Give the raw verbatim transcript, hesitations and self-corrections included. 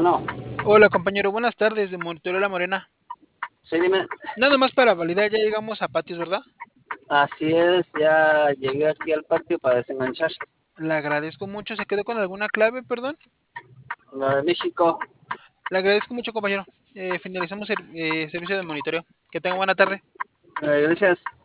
Bueno, Hola compañero, buenas tardes de Monitoreo La Morena. sí, dime. Nada más para validar, ya llegamos a Patios, ¿verdad? Así es, ya llegué aquí al patio para desenganchar. Le agradezco mucho. ¿Se quedó con alguna clave, perdón? La de México. Le agradezco mucho, compañero. Eh, finalizamos el eh, servicio de monitoreo. Que tenga buena tarde. Eh, gracias.